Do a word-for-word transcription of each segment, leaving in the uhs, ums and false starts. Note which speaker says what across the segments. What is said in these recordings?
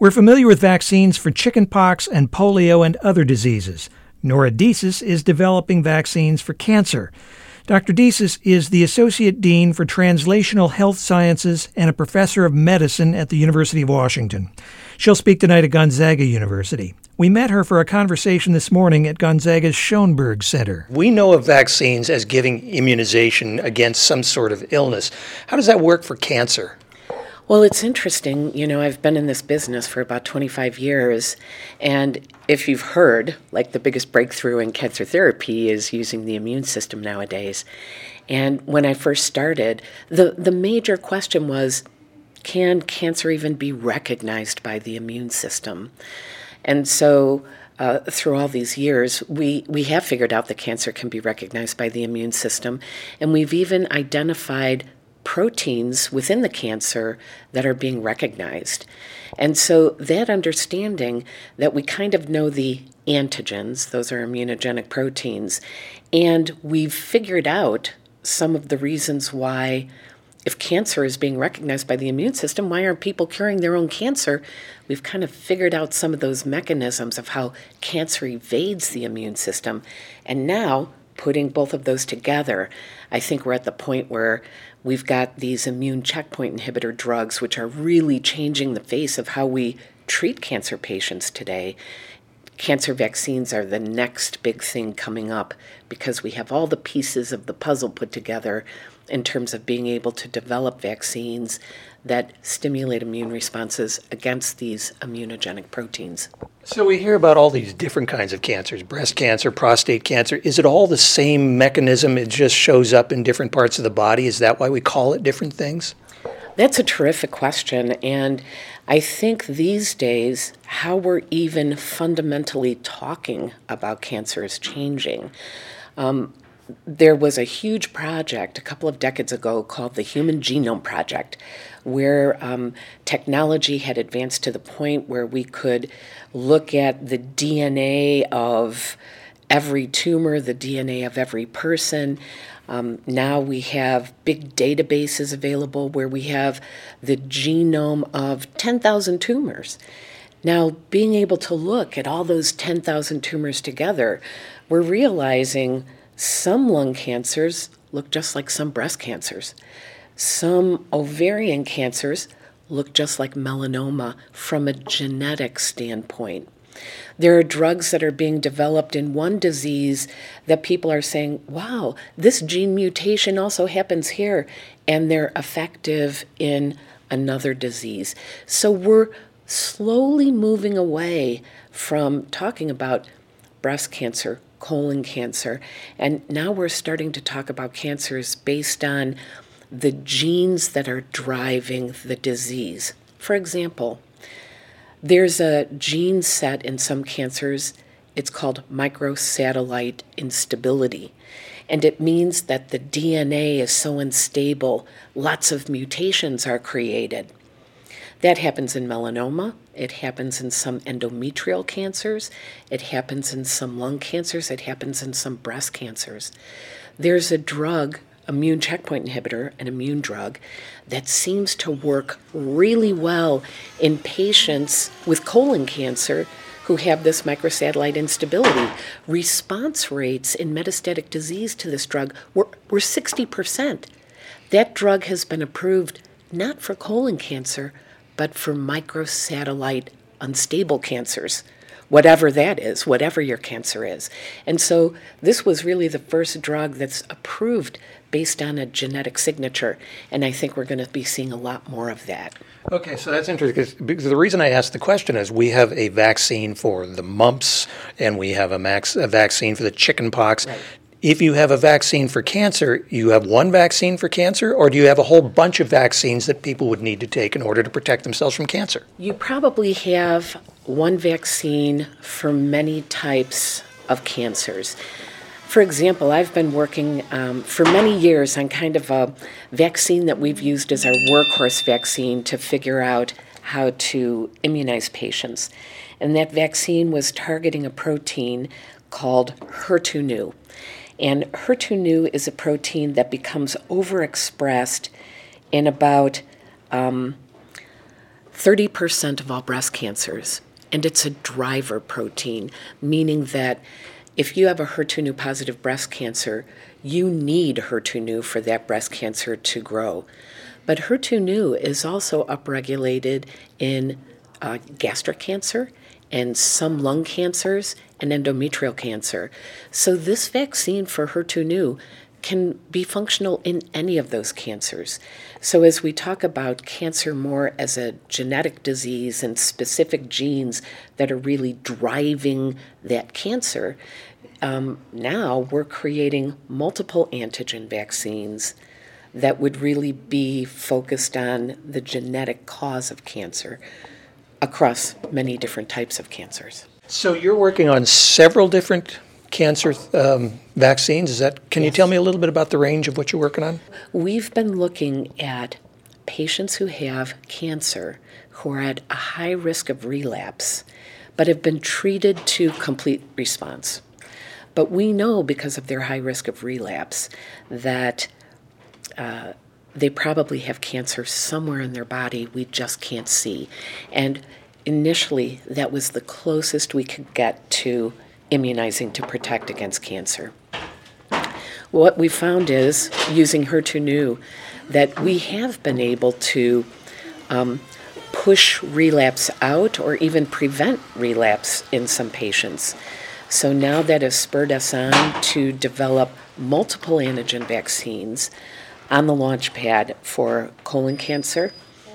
Speaker 1: We're familiar with vaccines for chickenpox and polio and other diseases. Nora Disis is developing vaccines for cancer. Doctor Disis is the Associate Dean for Translational Health Sciences and a professor of medicine at the University of Washington. She'll speak tonight at Gonzaga University. We met her for a conversation this morning at Gonzaga's Schoenberg Center.
Speaker 2: We know of vaccines as giving immunization against some sort of illness. How does that work for cancer?
Speaker 3: Well, it's interesting. You know, I've been in this business for about twenty-five years, and if you've heard, like the biggest breakthrough in cancer therapy is using the immune system nowadays. And when I first started, the, the major question was, can cancer even be recognized by the immune system? And so uh, through all these years, we, we have figured out that cancer can be recognized by the immune system, and we've even identified proteins within the cancer that are being recognized. And so that understanding that we kind of know the antigens, those are immunogenic proteins, and we've figured out some of the reasons why, if cancer is being recognized by the immune system, why aren't people curing their own cancer? We've kind of figured out some of those mechanisms of how cancer evades the immune system. And now, putting both of those together, I think we're at the point where we've got these immune checkpoint inhibitor drugs, which are really changing the face of how we treat cancer patients today. Cancer vaccines are the next big thing coming up because we have all the pieces of the puzzle put together in terms of being able to develop vaccines that stimulate immune responses against these immunogenic proteins.
Speaker 2: So we hear about all these different kinds of cancers, breast cancer, prostate cancer. Is it all the same mechanism? It just shows up in different parts of the body? Is that why we call it different things?
Speaker 3: That's a terrific question. And I think these days, how we're even fundamentally talking about cancer is changing. Um, There was a huge project a couple of decades ago called the Human Genome Project, where um, technology had advanced to the point where we could look at the D N A of every tumor, the D N A of every person. Um, now we have big databases available where we have the genome of ten thousand tumors. Now, being able to look at all those ten thousand tumors together, we're realizing some lung cancers look just like some breast cancers. Some ovarian cancers look just like melanoma from a genetic standpoint. There are drugs that are being developed in one disease that people are saying, wow, this gene mutation also happens here, and they're effective in another disease. So we're slowly moving away from talking about breast cancer, colon cancer, and now we're starting to talk about cancers based on the genes that are driving the disease. For example, there's a gene set in some cancers, it's called microsatellite instability, and it means that the D N A is so unstable, lots of mutations are created. That happens in melanoma, it happens in some endometrial cancers, it happens in some lung cancers, it happens in some breast cancers. There's a drug, immune checkpoint inhibitor, an immune drug, that seems to work really well in patients with colon cancer who have this microsatellite instability. Response rates in metastatic disease to this drug were, were sixty percent. That drug has been approved not for colon cancer, but for microsatellite unstable cancers, whatever that is, whatever your cancer is. And so this was really the first drug that's approved based on a genetic signature, and I think we're going to be seeing a lot more of that.
Speaker 2: Okay, so that's interesting, because the reason I asked the question is we have a vaccine for the mumps, and we have a, max, a vaccine for the chickenpox.
Speaker 3: Right.
Speaker 2: If you have a vaccine for cancer, you have one vaccine for cancer, or do you have a whole bunch of vaccines that people would need to take in order to protect themselves from cancer?
Speaker 3: You probably have one vaccine for many types of cancers. For example, I've been working um, for many years on kind of a vaccine that we've used as our workhorse vaccine to figure out how to immunize patients. And that vaccine was targeting a protein called H E R two neu. And H E R two neu is a protein that becomes overexpressed in about um, thirty percent of all breast cancers. And it's a driver protein, meaning that if you have a H E R two neu positive breast cancer, you need H E R two neu for that breast cancer to grow. But H E R two neu is also upregulated in uh, gastric cancer and some lung cancers and endometrial cancer. So this vaccine for H E R two neu can be functional in any of those cancers. So as we talk about cancer more as a genetic disease and specific genes that are really driving that cancer, um, now we're creating multiple antigen vaccines that would really be focused on the genetic cause of cancer across many different types of cancers.
Speaker 2: So you're working on several different cancer um, vaccines. Is that? Can yes. you tell me a little bit about the range of what you're working on?
Speaker 3: We've been looking at patients who have cancer who are at a high risk of relapse, but have been treated to complete response. But we know because of their high risk of relapse that uh, they probably have cancer somewhere in their body we just can't see. And initially, that was the closest we could get to immunizing to protect against cancer. What we found is, using H E R two neu, that we have been able to um, push relapse out or even prevent relapse in some patients. So now that has spurred us on to develop multiple antigen vaccines on the launch pad for colon cancer,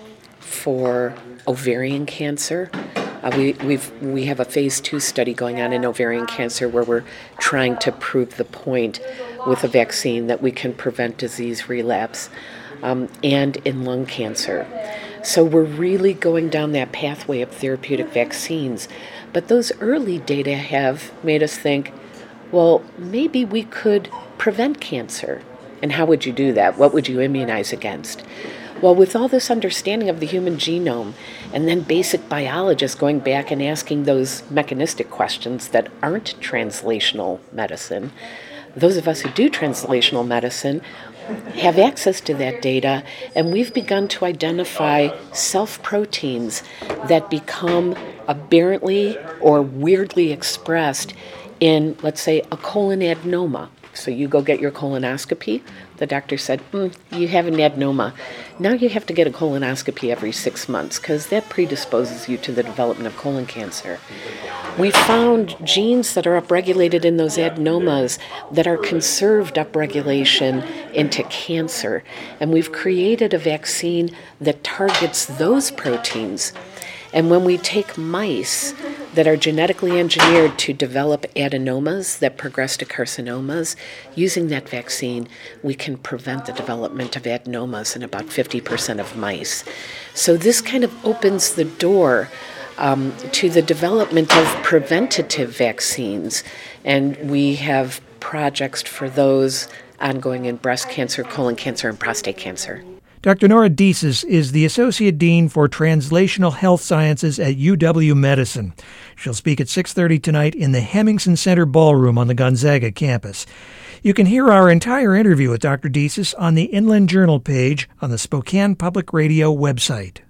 Speaker 3: for ovarian cancer. Uh, we we've we have a phase two study going on in ovarian cancer where we're trying to prove the point with a vaccine that we can prevent disease relapse, um, and in lung cancer. So we're really going down that pathway of therapeutic vaccines. But those early data have made us think, well, maybe we could prevent cancer. And how would you do that? What would you immunize against? Well, with all this understanding of the human genome, and then basic biologists going back and asking those mechanistic questions that aren't translational medicine, those of us who do translational medicine have access to that data, and we've begun to identify self-proteins that become aberrantly or weirdly expressed in, let's say, a colon adenoma. So you go get your colonoscopy. The doctor said, mm, you have an adenoma. Now you have to get a colonoscopy every six months because that predisposes you to the development of colon cancer. We found genes that are upregulated in those adenomas that are conserved upregulation into cancer. And we've created a vaccine that targets those proteins. And when we take mice that are genetically engineered to develop adenomas that progress to carcinomas, using that vaccine, we can prevent the development of adenomas in about fifty percent of mice. So this kind of opens the door um, to the development of preventative vaccines. And we have projects for those ongoing in breast cancer, colon cancer, and prostate cancer.
Speaker 1: Doctor Nora Disis is the Associate Dean for Translational Health Sciences at U W Medicine. She'll speak at six thirty tonight in the Hemmingson Center Ballroom on the Gonzaga campus. You can hear our entire interview with Doctor Disis on the Inland Journal page on the Spokane Public Radio website.